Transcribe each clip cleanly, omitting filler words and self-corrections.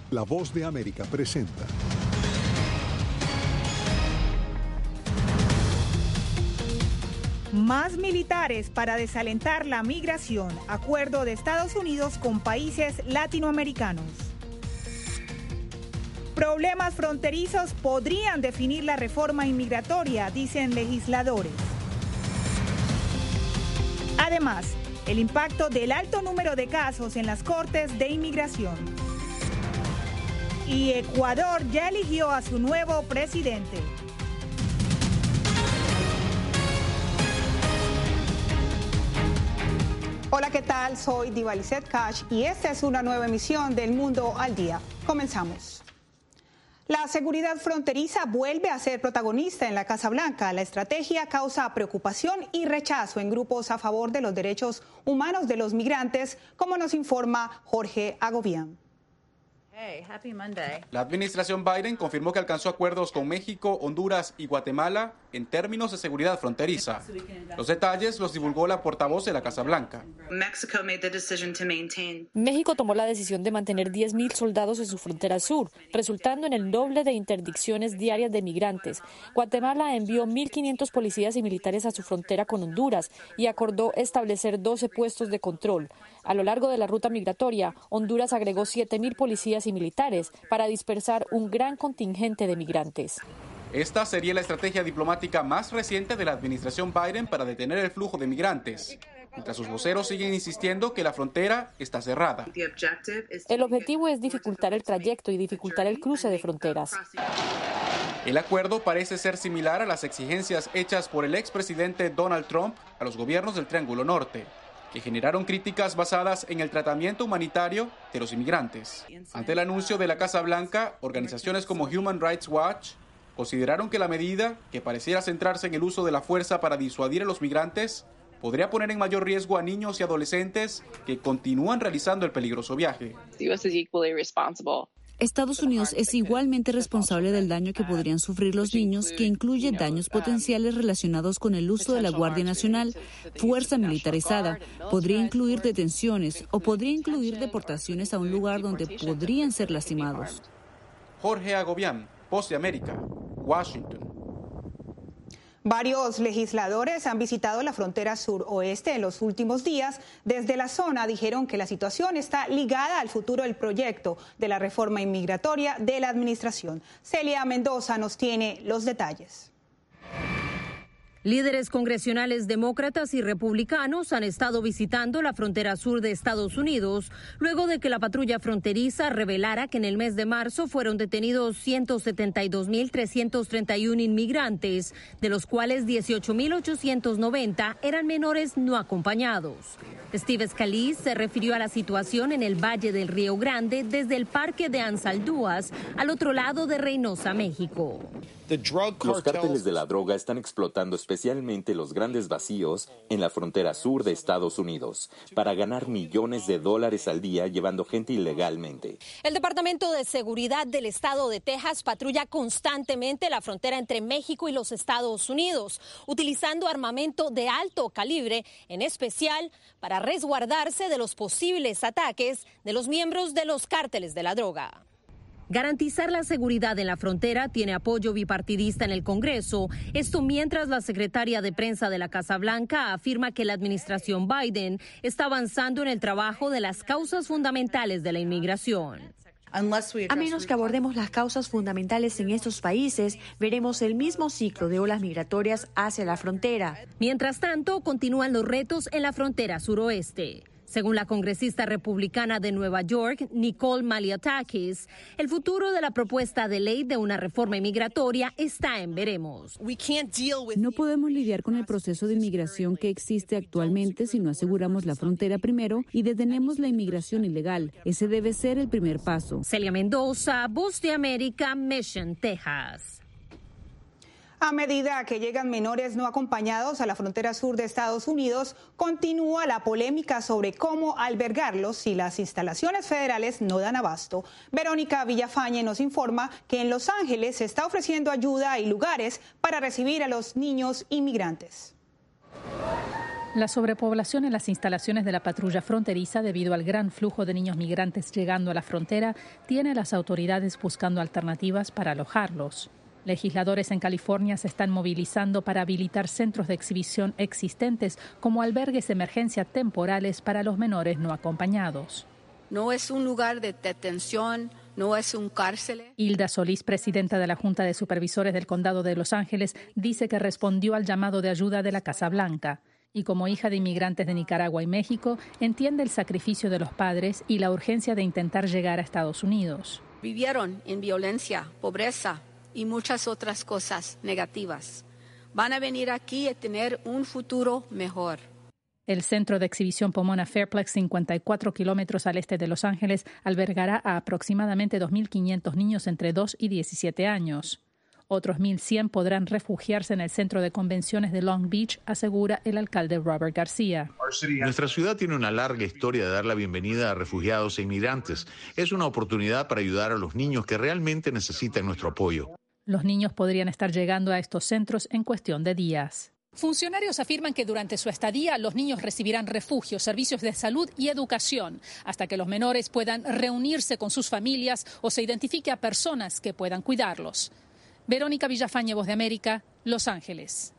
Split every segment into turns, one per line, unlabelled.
La Voz de América presenta.
Más militares para desalentar la migración. Acuerdo de Estados Unidos con países latinoamericanos. Problemas fronterizos podrían definir la reforma inmigratoria, dicen legisladores. Además, el impacto del alto número de casos en las cortes de inmigración. Y Ecuador ya eligió a su nuevo presidente. Hola, ¿qué tal? Soy Diva Lizette Cash y esta es una nueva emisión del Mundo al Día. Comenzamos. La seguridad fronteriza vuelve a ser protagonista en la Casa Blanca. La estrategia causa preocupación y rechazo en grupos a favor de los derechos humanos de los migrantes, como nos informa Jorge Agobián.
Hey, happy Monday.
La administración Biden confirmó que alcanzó acuerdos con México, Honduras y Guatemala en términos de seguridad fronteriza. Los detalles los divulgó la portavoz de la Casa Blanca.
México tomó la decisión de mantener 10,000 soldados en su frontera sur, resultando en el doble de interdicciones diarias de migrantes. Guatemala envió 1,500 policías y militares a su frontera con Honduras y acordó establecer 12 puestos de control. A lo largo de la ruta migratoria, Honduras agregó 7,000 policías y militares para dispersar un gran contingente de migrantes.
Esta sería la estrategia diplomática más reciente de la administración Biden para detener el flujo de migrantes, mientras sus voceros siguen insistiendo que la frontera está cerrada.
El objetivo es dificultar el trayecto y dificultar el cruce de fronteras.
El acuerdo parece ser similar a las exigencias hechas por el expresidente Donald Trump a los gobiernos del Triángulo Norte, que generaron críticas basadas en el tratamiento humanitario de los inmigrantes. Ante el anuncio de la Casa Blanca, organizaciones como Human Rights Watch consideraron que la medida, que pareciera centrarse en el uso de la fuerza para disuadir a los migrantes, podría poner en mayor riesgo a niños y adolescentes que continúan realizando el peligroso viaje.
Estados Unidos es igualmente responsable del daño que podrían sufrir los niños, que incluye daños potenciales relacionados con el uso de la Guardia Nacional, fuerza militarizada, podría incluir detenciones o podría incluir deportaciones a un lugar donde podrían ser lastimados.
Jorge Agobián, Voz de América, Washington.
Varios legisladores han visitado la frontera suroeste en los últimos días. Desde la zona dijeron que la situación está ligada al futuro del proyecto de la reforma inmigratoria de la administración. Celia Mendoza nos tiene los detalles.
Líderes congresionales demócratas y republicanos han estado visitando la frontera sur de Estados Unidos luego de que la patrulla fronteriza revelara que en el mes de marzo fueron detenidos 172,331 inmigrantes, de los cuales 18,890 eran menores no acompañados. Steve Scalise se refirió a la situación en el Valle del Río Grande desde el Parque de Ansaldúas, al otro lado de Reynosa, México.
Los cárteles de la droga están explotando especialmente los grandes vacíos en la frontera sur de Estados Unidos para ganar millones de dólares al día llevando gente ilegalmente.
El Departamento de Seguridad del Estado de Texas patrulla constantemente la frontera entre México y los Estados Unidos, utilizando armamento de alto calibre, en especial para resguardarse de los posibles ataques de los miembros de los cárteles de la droga. Garantizar la seguridad en la frontera tiene apoyo bipartidista en el Congreso. Esto mientras la secretaria de prensa de la Casa Blanca afirma que la administración Biden está avanzando en el trabajo de las causas fundamentales de la inmigración.
A menos que abordemos las causas fundamentales en estos países, veremos el mismo ciclo de olas migratorias hacia la frontera.
Mientras tanto, continúan los retos en la frontera suroeste. Según la congresista republicana de Nueva York, Nicole Malliotakis, el futuro de la propuesta de ley de una reforma inmigratoria está en veremos.
No podemos lidiar con el proceso de inmigración que existe actualmente si no aseguramos la frontera primero y detenemos la inmigración ilegal. Ese debe ser el primer paso.
Celia Mendoza, Voz de América, Mission, Texas.
A medida que llegan menores no acompañados a la frontera sur de Estados Unidos, continúa la polémica sobre cómo albergarlos si las instalaciones federales no dan abasto. Verónica Villafañe nos informa que en Los Ángeles se está ofreciendo ayuda y lugares para recibir a los niños inmigrantes.
La sobrepoblación en las instalaciones de la patrulla fronteriza debido al gran flujo de niños migrantes llegando a la frontera tiene a las autoridades buscando alternativas para alojarlos. Legisladores en California se están movilizando para habilitar centros de exhibición existentes como albergues de emergencia temporales para los menores no acompañados.
No es un lugar de detención, no es un cárcel.
Hilda Solís, presidenta de la Junta de Supervisores del Condado de Los Ángeles, dice que respondió al llamado de ayuda de la Casa Blanca. Y como hija de inmigrantes de Nicaragua y México, entiende el sacrificio de los padres y la urgencia de intentar llegar a Estados Unidos.
Vivieron en violencia, pobreza y muchas otras cosas negativas. Van a venir aquí a tener un futuro mejor.
El centro de exhibición Pomona Fairplex, 54 kilómetros al este de Los Ángeles, albergará a aproximadamente 2.500 niños entre 2 y 17 años. Otros 1.100 podrán refugiarse en el centro de convenciones de Long Beach, asegura el alcalde Robert García.
Nuestra ciudad tiene una larga historia de dar la bienvenida a refugiados e inmigrantes. Es una oportunidad para ayudar a los niños que realmente necesitan nuestro apoyo.
Los niños podrían estar llegando a estos centros en cuestión de días. Funcionarios afirman que durante su estadía los niños recibirán refugio, servicios de salud y educación, hasta que los menores puedan reunirse con sus familias o se identifique a personas que puedan cuidarlos. Verónica Villafañe, Voz de América, Los Ángeles.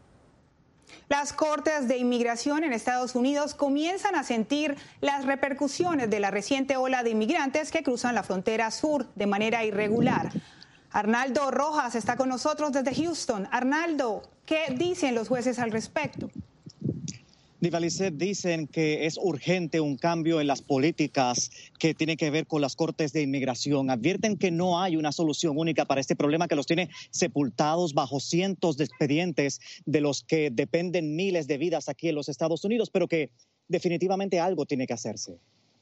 Las cortes de inmigración en Estados Unidos comienzan a sentir las repercusiones de la reciente ola de inmigrantes que cruzan la frontera sur de manera irregular. Arnaldo Rojas está con nosotros desde Houston. Arnaldo, ¿qué dicen los jueces al respecto?
Divalicet, dicen que es urgente un cambio en las políticas que tienen que ver con las cortes de inmigración. Advierten que no hay una solución única para este problema que los tiene sepultados bajo cientos de expedientes de los que dependen miles de vidas aquí en los Estados Unidos, pero que definitivamente algo tiene que hacerse.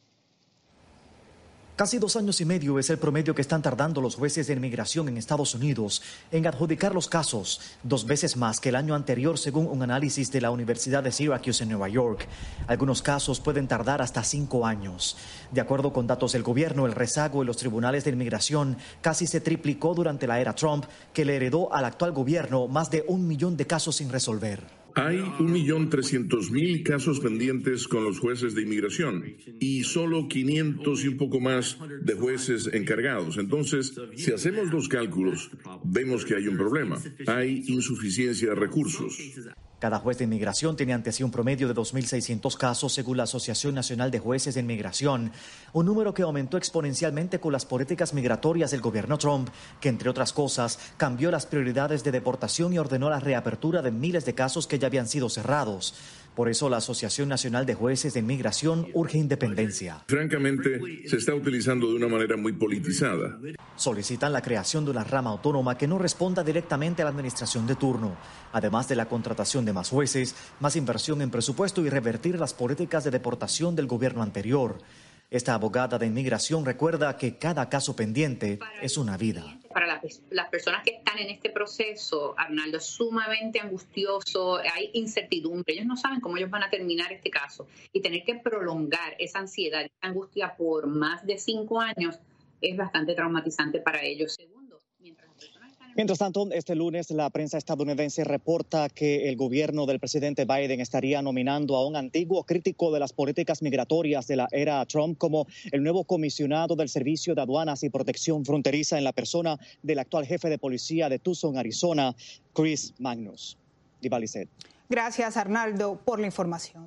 Casi 2 años y medio es el promedio que están tardando los jueces de inmigración en Estados Unidos en adjudicar los casos, 2 veces más que el año anterior, según un análisis de la Universidad de Syracuse en Nueva York. Algunos casos pueden tardar hasta 5 años. De acuerdo con datos del gobierno, el rezago en los tribunales de inmigración casi se triplicó durante la era Trump, que le heredó al actual gobierno más de 1 millón de casos sin resolver.
Hay 1.300.000 casos pendientes con los jueces de inmigración y solo 500 y un poco más de jueces encargados. Entonces, si hacemos los cálculos, vemos que hay un problema. Hay insuficiencia de recursos.
Cada juez de inmigración tiene ante sí un promedio de 2.600 casos, según la Asociación Nacional de Jueces de Inmigración, un número que aumentó exponencialmente con las políticas migratorias del gobierno Trump, que, entre otras cosas, cambió las prioridades de deportación y ordenó la reapertura de miles de casos que ya habían sido cerrados. Por eso la Asociación Nacional de Jueces de Inmigración urge independencia.
Francamente, se está utilizando de una manera muy politizada.
Solicitan la creación de una rama autónoma que no responda directamente a la administración de turno, además de la contratación de más jueces, más inversión en presupuesto y revertir las políticas de deportación del gobierno anterior. Esta abogada de inmigración recuerda que cada caso pendiente es una vida.
Para las personas que están en este proceso, Arnaldo, es sumamente angustioso, hay incertidumbre, ellos no saben cómo ellos van a terminar este caso y tener que prolongar esa ansiedad, esa angustia por más de 5 años es bastante traumatizante para ellos.
Mientras tanto, este lunes la prensa estadounidense reporta que el gobierno del presidente Biden estaría nominando a un antiguo crítico de las políticas migratorias de la era Trump como el nuevo comisionado del Servicio de Aduanas y Protección Fronteriza en la persona del actual jefe de policía de Tucson, Arizona, Chris Magnus. Divalicet.
Gracias, Arnaldo, por la información.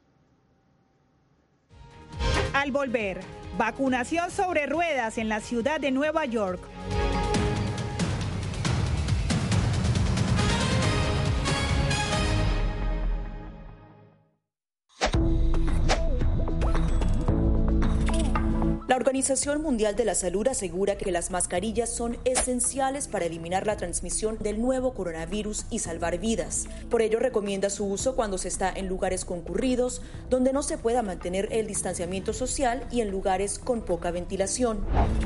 Al volver, vacunación sobre ruedas en la ciudad de Nueva York.
La Organización Mundial de la Salud asegura que las mascarillas son esenciales para eliminar la transmisión del nuevo coronavirus y salvar vidas. Por ello, recomienda su uso cuando se está en lugares concurridos, donde no se pueda mantener el distanciamiento social y en lugares con poca ventilación.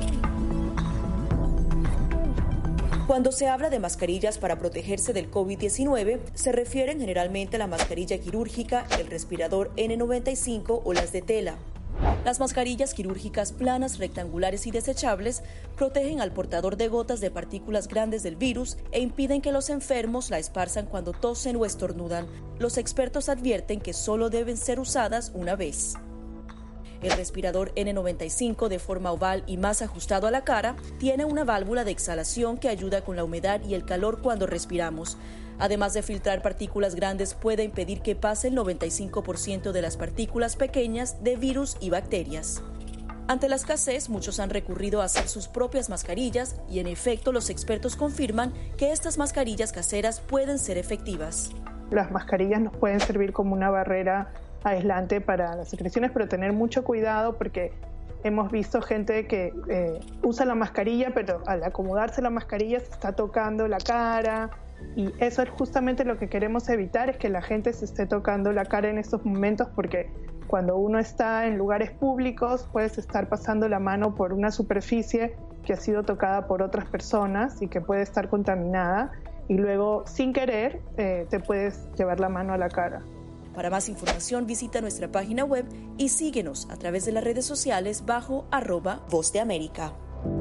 Cuando se habla de mascarillas para protegerse del COVID-19, se refieren generalmente a la mascarilla quirúrgica, el respirador N95 o las de tela. Las mascarillas quirúrgicas planas, rectangulares y desechables protegen al portador de gotas de partículas grandes del virus e impiden que los enfermos la esparzan cuando tosen o estornudan. Los expertos advierten que solo deben ser usadas una vez. El respirador N95, de forma oval y más ajustado a la cara, tiene una válvula de exhalación que ayuda con la humedad y el calor cuando respiramos. Además de filtrar partículas grandes, puede impedir que pase el 95% de las partículas pequeñas de virus y bacterias. Ante la escasez, muchos han recurrido a hacer sus propias mascarillas y, en efecto, los expertos confirman que estas mascarillas caseras pueden ser efectivas.
Las mascarillas nos pueden servir como una barrera aislante para las secreciones, pero tener mucho cuidado porque hemos visto gente que usa la mascarilla, pero al acomodarse la mascarilla se está tocando la cara, y eso es justamente lo que queremos evitar, es que la gente se esté tocando la cara en estos momentos, porque cuando uno está en lugares públicos puedes estar pasando la mano por una superficie que ha sido tocada por otras personas y que puede estar contaminada, y luego sin querer te puedes llevar la mano a la cara.
Para más información visita nuestra página web y síguenos a través de las redes sociales bajo @Voz de América.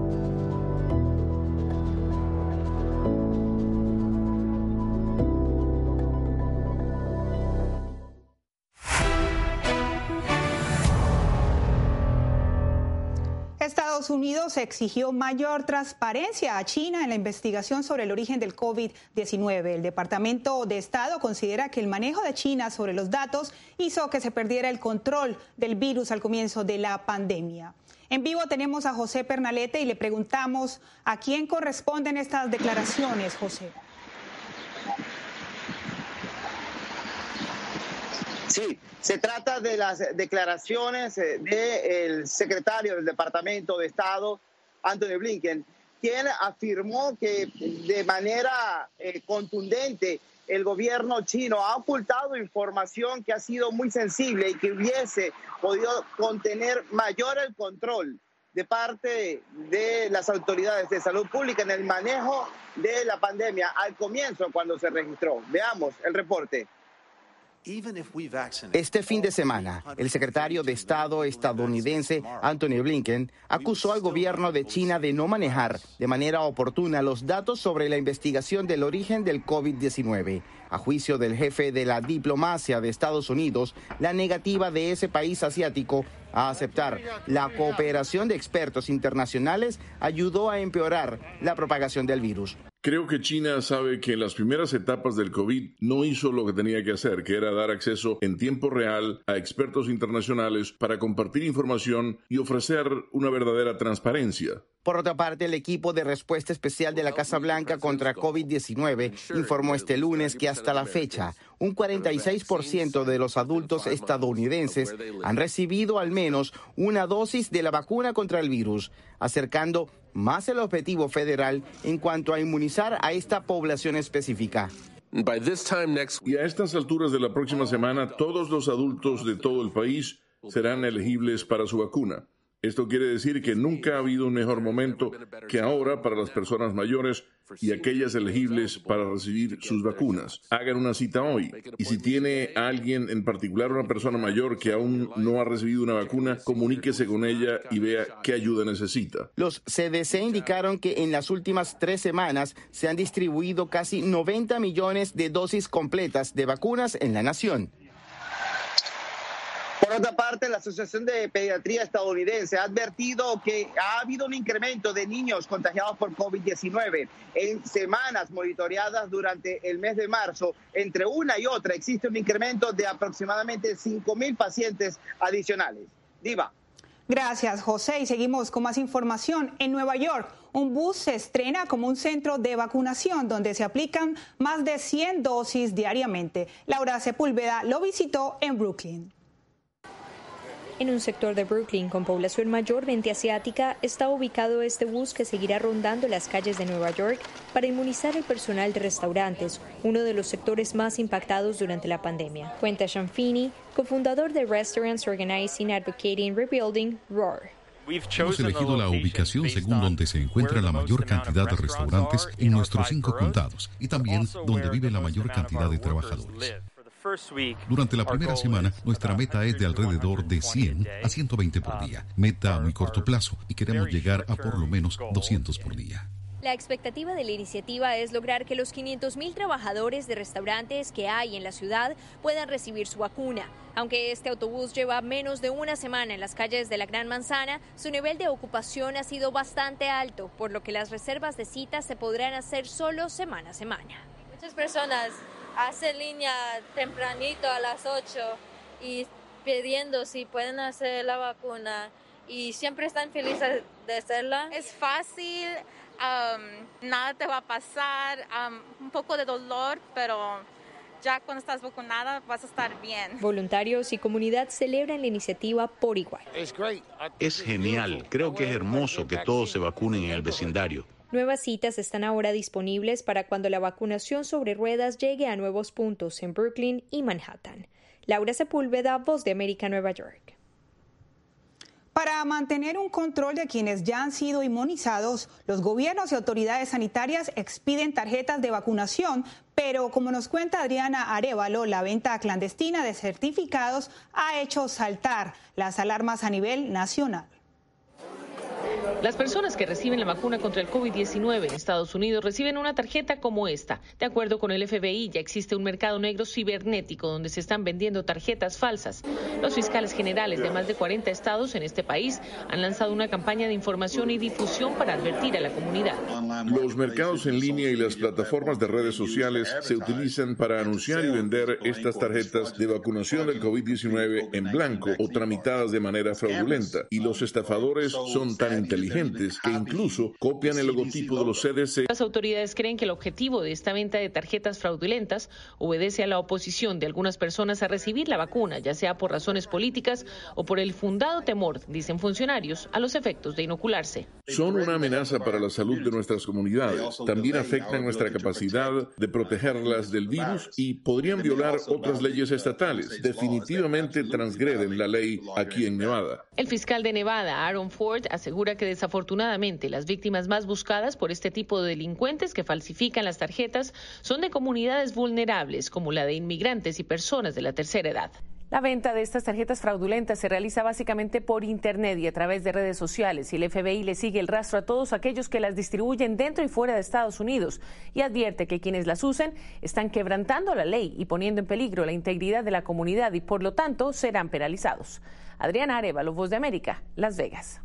Estados Unidos exigió mayor transparencia a China en la investigación sobre el origen del COVID-19. El Departamento de Estado considera que el manejo de China sobre los datos hizo que se perdiera el control del virus al comienzo de la pandemia. En vivo tenemos a José Pernalete y le preguntamos a quién corresponden estas declaraciones, José.
Sí, se trata de las declaraciones del secretario del Departamento de Estado, Antony Blinken, quien afirmó que de manera contundente el gobierno chino ha ocultado información que ha sido muy sensible y que hubiese podido contener mayor el control de parte de las autoridades de salud pública en el manejo de la pandemia al comienzo cuando se registró. Veamos el reporte.
Este fin de semana, el secretario de Estado estadounidense Antony Blinken acusó al gobierno de China de no manejar de manera oportuna los datos sobre la investigación del origen del COVID-19. A juicio del jefe de la diplomacia de Estados Unidos, la negativa de ese país asiático a aceptar la cooperación de expertos internacionales ayudó a empeorar la propagación del virus.
Creo que China sabe que en las primeras etapas del COVID no hizo lo que tenía que hacer, que era dar acceso en tiempo real a expertos internacionales para compartir información y ofrecer una verdadera transparencia.
Por otra parte, el equipo de respuesta especial de la Casa Blanca contra COVID-19 informó este lunes que hasta la fecha, un 46% de los adultos estadounidenses han recibido al menos una dosis de la vacuna contra el virus, acercando más el objetivo federal en cuanto a inmunizar a esta población específica.
Y a estas alturas de la próxima semana, todos los adultos de todo el país serán elegibles para su vacuna. Esto quiere decir que nunca ha habido un mejor momento que ahora para las personas mayores y aquellas elegibles para recibir sus vacunas. Hagan una cita hoy. Y si tiene a alguien, en particular una persona mayor que aún no ha recibido una vacuna, comuníquese con ella y vea qué ayuda necesita.
Los CDC indicaron que en las últimas 3 semanas se han distribuido casi 90 millones de dosis completas de vacunas en la nación.
Por otra parte, la Asociación de Pediatría estadounidense ha advertido que ha habido un incremento de niños contagiados por COVID-19 en semanas monitoreadas durante el mes de marzo. Entre una y otra existe un incremento de aproximadamente 5,000 pacientes adicionales. Diva.
Gracias, José. Y seguimos con más información. En Nueva York, un bus se estrena como un centro de vacunación donde se aplican más de 100 dosis diariamente. Laura Sepúlveda lo visitó en Brooklyn.
En un sector de Brooklyn con población mayormente asiática está ubicado este bus que seguirá rondando las calles de Nueva York para inmunizar al personal de restaurantes, uno de los sectores más impactados durante la pandemia. Cuenta Sean Feeney, cofundador de Restaurants Organizing, Advocating, Rebuilding, ROAR.
Hemos elegido la ubicación según donde se encuentra la mayor cantidad de restaurantes en nuestros 5 condados y también donde vive la mayor cantidad de trabajadores. Durante la primera semana, nuestra meta es de alrededor de 100 a 120 por día. Meta a muy corto plazo y queremos llegar a por lo menos 200 por día.
La expectativa de la iniciativa es lograr que los 500,000 trabajadores de restaurantes que hay en la ciudad puedan recibir su vacuna. Aunque este autobús lleva menos de una semana en las calles de la Gran Manzana, su nivel de ocupación ha sido bastante alto, por lo que las reservas de citas se podrán hacer solo semana a semana.
Muchas personas hacen línea tempranito a las 8 y pidiendo si pueden hacer la vacuna y siempre están felices de hacerla.
Es fácil. Nada te va a pasar, un poco de dolor, pero ya cuando estás vacunada vas a estar bien.
Voluntarios y comunidad celebran la iniciativa por igual.
Es genial, creo que es hermoso que todos se vacunen en el vecindario.
Nuevas citas están ahora disponibles para cuando la vacunación sobre ruedas llegue a nuevos puntos en Brooklyn y Manhattan. Laura Sepúlveda, Voz de América, Nueva York.
Para mantener un control de quienes ya han sido inmunizados, los gobiernos y autoridades sanitarias expiden tarjetas de vacunación, pero como nos cuenta Adriana Arévalo, la venta clandestina de certificados ha hecho saltar las alarmas a nivel nacional.
Las personas que reciben la vacuna contra el COVID-19 en Estados Unidos reciben una tarjeta como esta. De acuerdo con el FBI, ya existe un mercado negro cibernético donde se están vendiendo tarjetas falsas. Los fiscales generales de más de 40 estados en este país han lanzado una campaña de información y difusión para advertir a la comunidad.
Los mercados en línea y las plataformas de redes sociales se utilizan para anunciar y vender estas tarjetas de vacunación del COVID-19 en blanco o tramitadas de manera fraudulenta. Y los estafadores son tan inteligentes que incluso copian el logotipo de los CDC.
Las autoridades creen que el objetivo de esta venta de tarjetas fraudulentas obedece a la oposición de algunas personas a recibir la vacuna, ya sea por razones políticas o por el fundado temor, dicen funcionarios, a los efectos de inocularse.
Son una amenaza para la salud de nuestras comunidades. También afectan nuestra capacidad de protegerlas del virus y podrían violar otras leyes estatales. Definitivamente transgreden la ley aquí en Nevada.
El fiscal de Nevada, Aaron Ford, asegura que desafortunadamente las víctimas más buscadas por este tipo de delincuentes que falsifican las tarjetas son de comunidades vulnerables como la de inmigrantes y personas de la tercera edad.
La venta de estas tarjetas fraudulentas se realiza básicamente por internet y a través de redes sociales, y el FBI le sigue el rastro a todos aquellos que las distribuyen dentro y fuera de Estados Unidos y advierte que quienes las usen están quebrantando la ley y poniendo en peligro la integridad de la comunidad y por lo tanto serán penalizados. Adriana Arévalo, Voz de América, Las Vegas.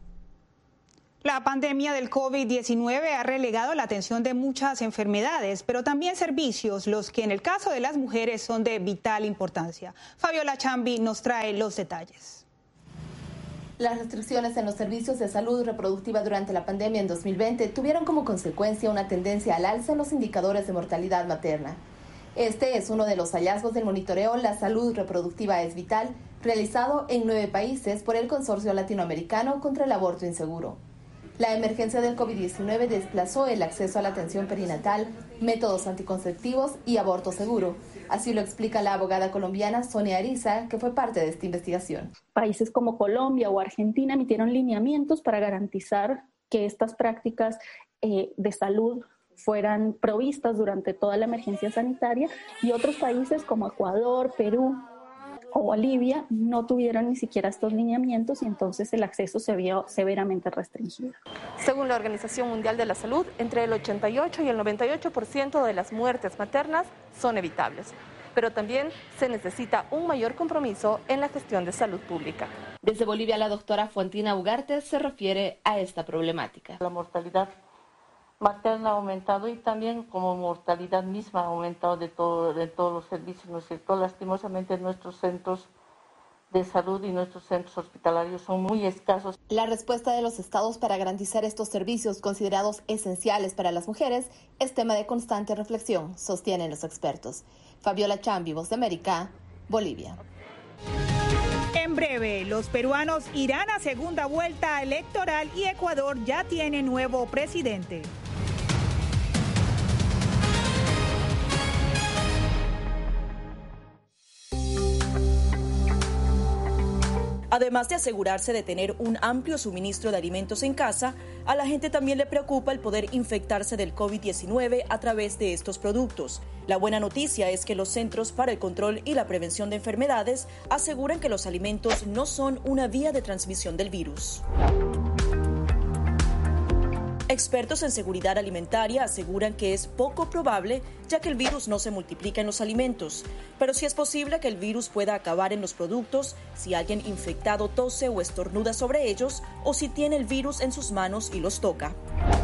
La pandemia del COVID-19 ha relegado la atención de muchas enfermedades, pero también servicios, los que en el caso de las mujeres son de vital importancia. Fabiola Chambi nos trae los detalles.
Las restricciones en los servicios de salud reproductiva durante la pandemia en 2020 tuvieron como consecuencia una tendencia al alza en los indicadores de mortalidad materna. Este es uno de los hallazgos del monitoreo La Salud Reproductiva es Vital, realizado en 9 países por el Consorcio Latinoamericano contra el Aborto Inseguro. La emergencia del COVID-19 desplazó el acceso a la atención perinatal, métodos anticonceptivos y aborto seguro. Así lo explica la abogada colombiana Sonia Ariza, que fue parte de esta investigación.
Países como Colombia o Argentina emitieron lineamientos para garantizar que estas prácticas de salud fueran provistas durante toda la emergencia sanitaria, y otros países como Ecuador, Perú o Bolivia no tuvieron ni siquiera estos lineamientos y entonces el acceso se vio severamente restringido.
Según la Organización Mundial de la Salud, entre el 88 y el 98% de las muertes maternas son evitables, pero también se necesita un mayor compromiso en la gestión de salud pública. Desde Bolivia, la doctora Fuentina Ugarte se refiere a esta problemática.
La mortalidad materna ha aumentado y también como mortalidad misma ha aumentado de todos los servicios, ¿no es cierto? Lastimosamente nuestros centros de salud y nuestros centros hospitalarios son muy escasos.
La respuesta de los estados para garantizar estos servicios considerados esenciales para las mujeres es tema de constante reflexión, sostienen los expertos. Fabiola Chambi, Voz de América, Bolivia.
En breve, los peruanos irán a segunda vuelta electoral y Ecuador ya tiene nuevo presidente.
Además de asegurarse de tener un amplio suministro de alimentos en casa, a la gente también le preocupa el poder infectarse del COVID-19 a través de estos productos. La buena noticia es que los Centros para el Control y la Prevención de Enfermedades aseguran que los alimentos no son una vía de transmisión del virus. Expertos en seguridad alimentaria aseguran que es poco probable, ya que el virus no se multiplica en los alimentos, pero sí es posible que el virus pueda acabar en los productos si alguien infectado tose o estornuda sobre ellos o si tiene el virus en sus manos y los toca.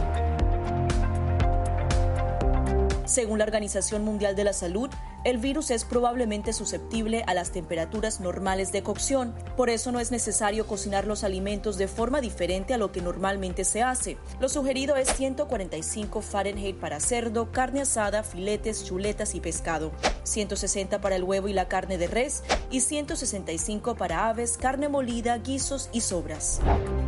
Según la Organización Mundial de la Salud, el virus es probablemente susceptible a las temperaturas normales de cocción. Por eso no es necesario cocinar los alimentos de forma diferente a lo que normalmente se hace. Lo sugerido es 145 Fahrenheit para cerdo, carne asada, filetes, chuletas y pescado, 160 para el huevo y la carne de res y 165 para aves, carne molida, guisos y sobras.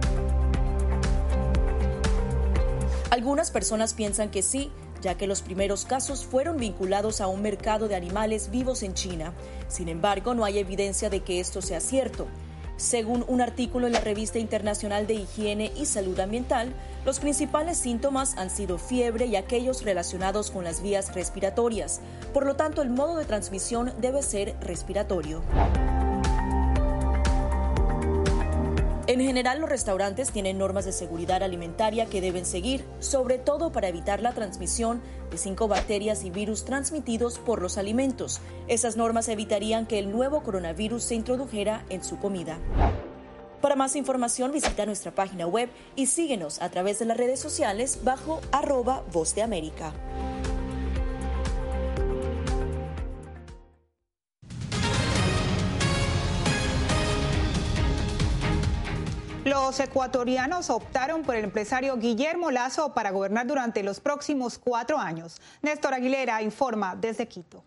Algunas personas piensan que sí, ya que los primeros casos fueron vinculados a un mercado de animales vivos en China. Sin embargo, no hay evidencia de que esto sea cierto. Según un artículo en la Revista Internacional de Higiene y Salud Ambiental, los principales síntomas han sido fiebre y aquellos relacionados con las vías respiratorias. Por lo tanto, el modo de transmisión debe ser respiratorio. En general, los restaurantes tienen normas de seguridad alimentaria que deben seguir, sobre todo para evitar la transmisión de 5 bacterias y virus transmitidos por los alimentos. Esas normas evitarían que el nuevo coronavirus se introdujera en su comida. Para más información, visita nuestra página web y síguenos a través de las redes sociales bajo @Voz de América.
Los ecuatorianos optaron por el empresario Guillermo Lasso para gobernar durante los próximos 4 años. Néstor Aguilera informa desde Quito.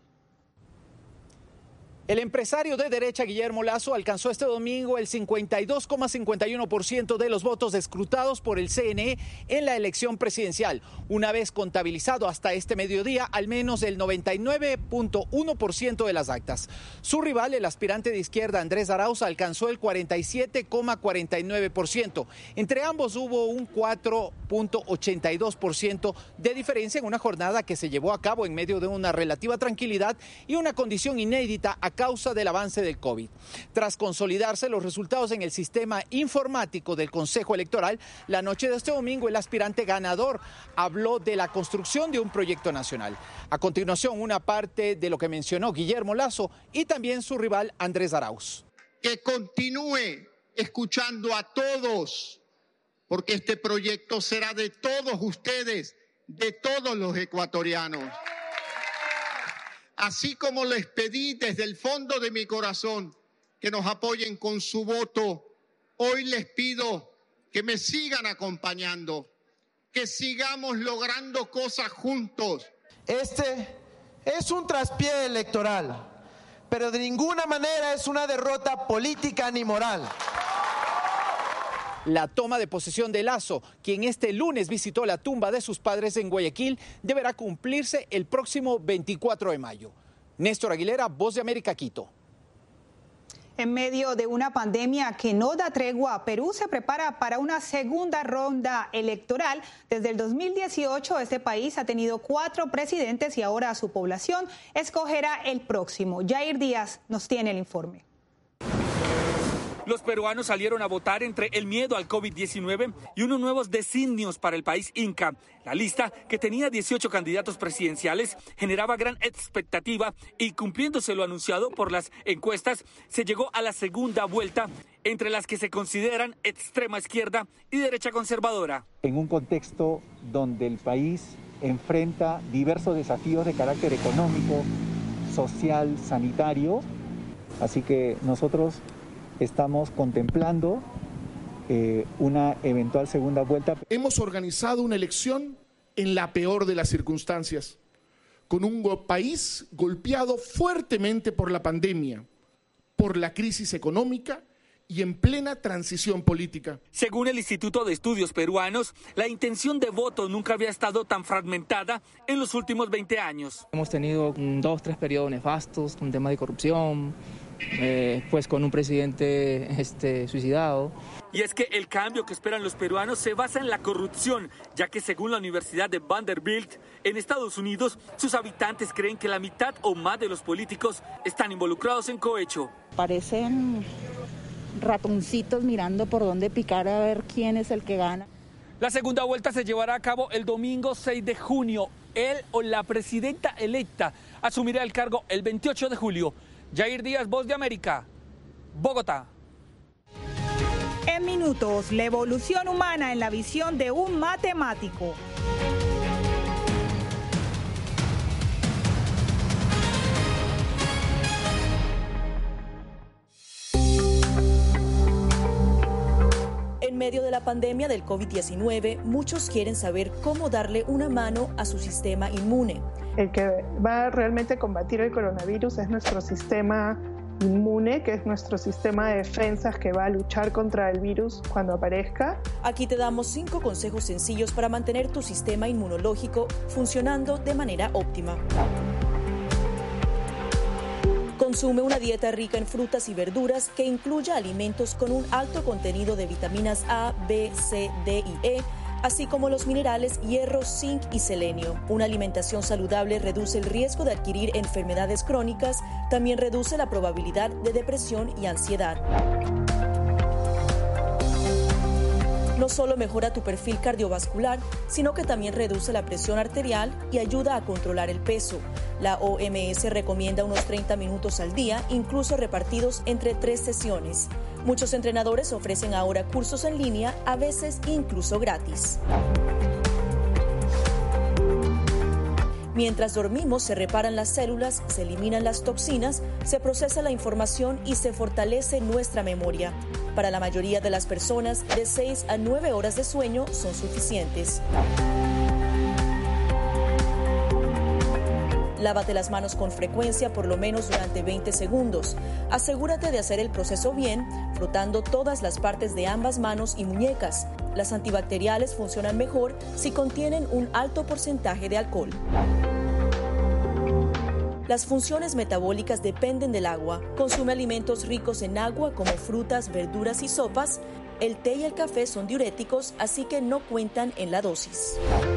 El empresario de derecha Guillermo Lasso alcanzó este domingo el 52,51% de los votos escrutados por el CNE en la elección presidencial. Una vez contabilizado hasta este mediodía, al menos el 99,1% de las actas. Su rival, el aspirante de izquierda Andrés Arauz, alcanzó el 47,49%. Entre ambos hubo un 4,82% de diferencia en una jornada que se llevó a cabo en medio de una relativa tranquilidad y una condición inédita a causa del avance del COVID. Tras consolidarse los resultados en el sistema informático del Consejo Electoral, la noche de este domingo el aspirante ganador habló de la construcción de un proyecto nacional. A continuación, una parte de lo que mencionó Guillermo Lasso y también su rival Andrés Arauz.
Que continúe escuchando a todos, porque este proyecto será de todos ustedes, de todos los ecuatorianos. Así como les pedí desde el fondo de mi corazón que nos apoyen con su voto, hoy les pido que me sigan acompañando, que sigamos logrando cosas juntos.
Este es un traspié electoral, pero de ninguna manera es una derrota política ni moral.
La toma de posesión de Lasso, quien este lunes visitó la tumba de sus padres en Guayaquil, deberá cumplirse el próximo 24 de mayo. Néstor Aguilera, Voz de América, Quito.
En medio de una pandemia que no da tregua, Perú se prepara para una segunda ronda electoral. Desde el 2018, este país ha tenido 4 presidentes y ahora su población escogerá el próximo. Jair Díaz nos tiene el informe.
Los peruanos salieron a votar entre el miedo al COVID-19 y unos nuevos designios para el país inca. La lista, que tenía 18 candidatos presidenciales, generaba gran expectativa y, cumpliéndose lo anunciado por las encuestas, se llegó a la segunda vuelta, entre las que se consideran extrema izquierda y derecha conservadora.
En un contexto donde el país enfrenta diversos desafíos de carácter económico, social, sanitario, así que nosotros estamos contemplando una eventual segunda vuelta.
Hemos organizado una elección en la peor de las circunstancias, con un país golpeado fuertemente por la pandemia, por la crisis económica y en plena transición política.
Según el Instituto de Estudios Peruanos, la intención de voto nunca había estado tan fragmentada en los últimos 20 años.
Hemos tenido 2 o 3 periodos nefastos, un tema de corrupción,
pues con un presidente suicidado.
Y es que el cambio que esperan los peruanos se basa en la corrupción, ya que según la Universidad de Vanderbilt, en Estados Unidos, sus habitantes creen que la mitad o más de los políticos están involucrados en cohecho.
Parecen ratoncitos mirando por dónde picar a ver quién es el que gana.
La segunda vuelta se llevará a cabo el domingo 6 de junio. Él o la presidenta electa asumirá el cargo el 28 de julio. Jair Díaz, Voz de América, Bogotá.
En minutos, la evolución humana en la visión de un matemático.
En medio de la pandemia del COVID-19, muchos quieren saber cómo darle una mano a su sistema inmune.
El que va a realmente combatir el coronavirus es nuestro sistema inmune, que es nuestro sistema de defensas que va a luchar contra el virus cuando aparezca.
Aquí te damos 5 consejos sencillos para mantener tu sistema inmunológico funcionando de manera óptima. Consume una dieta rica en frutas y verduras que incluya alimentos con un alto contenido de vitaminas A, B, C, D y E, así como los minerales hierro, zinc y selenio. Una alimentación saludable reduce el riesgo de adquirir enfermedades crónicas, también reduce la probabilidad de depresión y ansiedad. No solo mejora tu perfil cardiovascular, sino que también reduce la presión arterial y ayuda a controlar el peso. La OMS recomienda unos 30 minutos al día, incluso repartidos entre 3 sesiones. Muchos entrenadores ofrecen ahora cursos en línea, a veces incluso gratis. Mientras dormimos, se reparan las células, se eliminan las toxinas, se procesa la información y se fortalece nuestra memoria. Para la mayoría de las personas, de 6 a 9 horas de sueño son suficientes. Lávate las manos con frecuencia, por lo menos durante 20 segundos. Asegúrate de hacer el proceso bien, frotando todas las partes de ambas manos y muñecas. Las antibacteriales funcionan mejor si contienen un alto porcentaje de alcohol. Las funciones metabólicas dependen del agua. Consume alimentos ricos en agua como frutas, verduras y sopas. El té y el café son diuréticos, así que no cuentan en la dosis.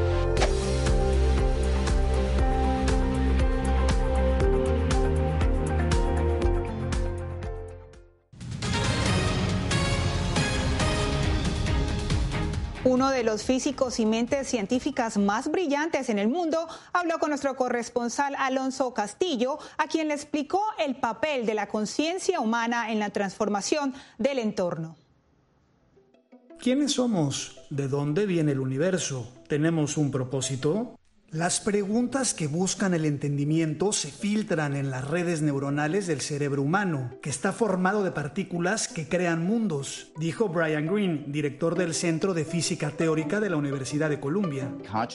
Uno de los físicos y mentes científicas más brillantes en el mundo habló con nuestro corresponsal Alonso Castillo, a quien le explicó el papel de la conciencia humana en la transformación del entorno.
¿Quiénes somos? ¿De dónde viene el universo? ¿Tenemos un propósito? Las preguntas que buscan el entendimiento se filtran en las redes neuronales del cerebro humano, que está formado de partículas que crean mundos, dijo Brian Greene, director del Centro de Física Teórica de la Universidad de Columbia.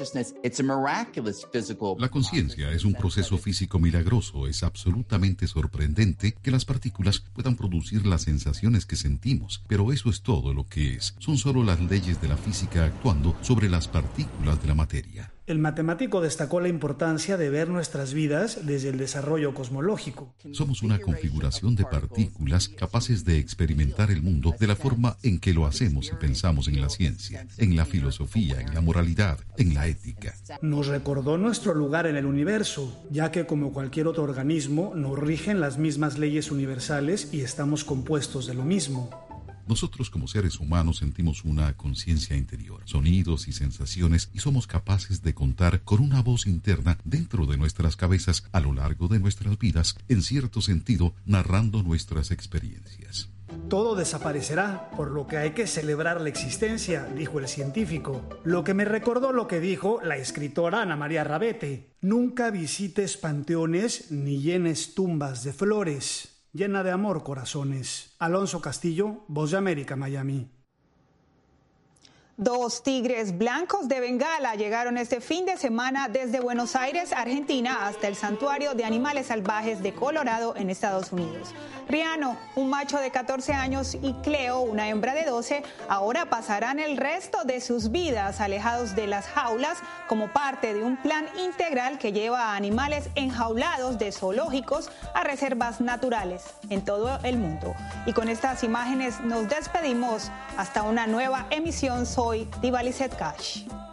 La conciencia es un proceso físico milagroso. Es absolutamente sorprendente que las partículas puedan producir las sensaciones que sentimos, pero eso es todo lo que es. Son solo las leyes de la física actuando sobre las partículas de la materia.
El matemático destacó la importancia de ver nuestras vidas desde el desarrollo cosmológico.
Somos una configuración de partículas capaces de experimentar el mundo de la forma en que lo hacemos y pensamos en la ciencia, en la filosofía, en la moralidad, en la ética.
Nos recordó nuestro lugar en el universo, ya que como cualquier otro organismo nos rigen las mismas leyes universales y estamos compuestos de lo mismo.
Nosotros como seres humanos sentimos una conciencia interior, sonidos y sensaciones, y somos capaces de contar con una voz interna dentro de nuestras cabezas a lo largo de nuestras vidas, en cierto sentido, narrando nuestras experiencias.
Todo desaparecerá, por lo que hay que celebrar la existencia, dijo el científico. Lo que me recordó lo que dijo la escritora Ana María Rabete: nunca visites panteones ni llenes tumbas de flores. Llena de amor corazones. Alonso Castillo, Voz de América, Miami.
2 tigres blancos de Bengala llegaron este fin de semana desde Buenos Aires, Argentina, hasta el Santuario de Animales Salvajes de Colorado, en Estados Unidos. Riano, un macho de 14 años, y Cleo, una hembra de 12, ahora pasarán el resto de sus vidas alejados de las jaulas como parte de un plan integral que lleva a animales enjaulados de zoológicos a reservas naturales en todo el mundo. Y con estas imágenes nos despedimos hasta una nueva emisión. Soy Diva Lizeth Cash.